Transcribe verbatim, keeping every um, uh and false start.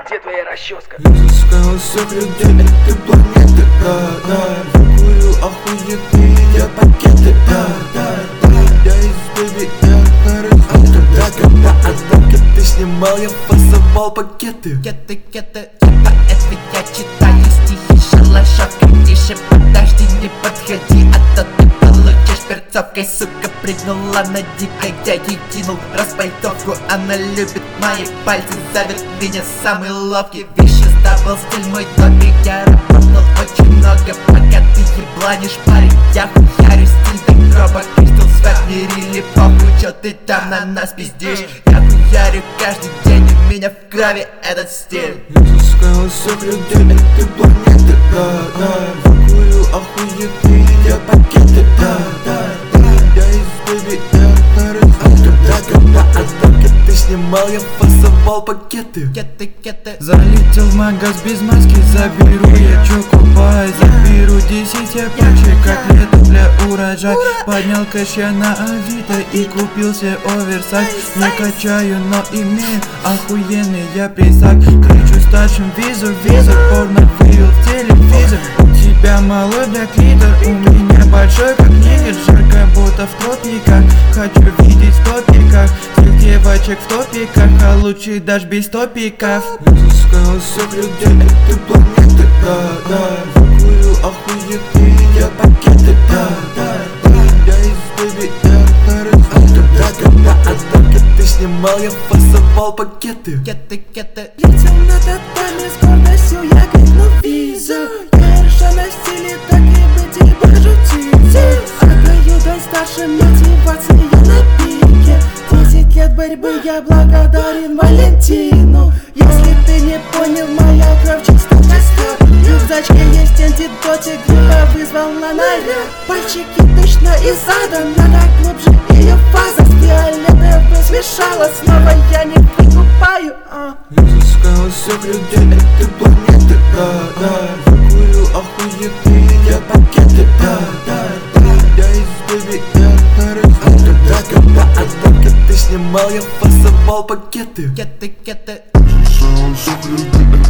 где твоя расческа? Я заскал всех людей этой планеты, да, да. Я курю охуенные пакеты, да, да, да. Я из бэби Эрнеры, а тогда, когда однако ты снимал, я фасовал пакеты. Кеты, кеты, типа это я читаю стихи шалашовкой. Тише, подожди, не подходи, а то ты получишь перцовкой. Сука прыгнула на дикой, я ей кинул распальтовку. Она любит мои пальцы, зовет меня самый ловкий. Вещи сдавал стиль мой топик, я работал очень много. Пока ты ебланишь, парень, я хуярю стиль до гроба. Кристалл свет, мирили похуй, чё ты там на нас пиздишь? Я хуярю каждый день, у меня в крови этот стиль. Я заскал всех людей этой планеты, да, да. Я курю охуенные пакеты, да, да, да. Я из бэби Эрнеры, а тогда, когда однако ты снимал, я фасовал пакеты. Кеты, кеты. Залетел в магаз без маски, заберу я чокопай. Заберу десять я пачек котлет для урожая. Поднял кэш я на Авито и купил себе оверсайз. Не качаю, но имею охуенный я присак. Кричу старшим визор, визор, порно вывел в телевизор. У тебя малой для клитор, у меня большой как негр. Жарко будто в тропиках, хочу видеть в топиках. Всех девочек в топиках, а лучше даже без топиков. Я заскал всех людей этой планеты, да, да. Я курю охуенные пакеты, да, да, да. Я из бэби Эрнеры, а тогда, когда однако ты снимал, я фасовал пакеты. Кеты, кеты. Летел на татами с гордостью, я крикнул визу. Я решил на стиле, так и быть и пошутите. Отдаю дай старшим мотивации, я на пике. Десять лет борьбы, я благодарен Валентину. Если ты не понял, моя кровь чисто костер. В рюкзачке есть антидотик, гриппа вызвала наряд. Пальчики точно из ада, надо глубже ее фаза. С фиолетовым смешала, снова я не прикупаю, а. Я заскал всех людей этой планеты, да, да. Я курю охуенные пакеты, да, да, да. Я из бэби Эрнеры, а тогда, когда однако ты снимал, я фасовал пакеты. Кеты, кеты. Я заскал всех людей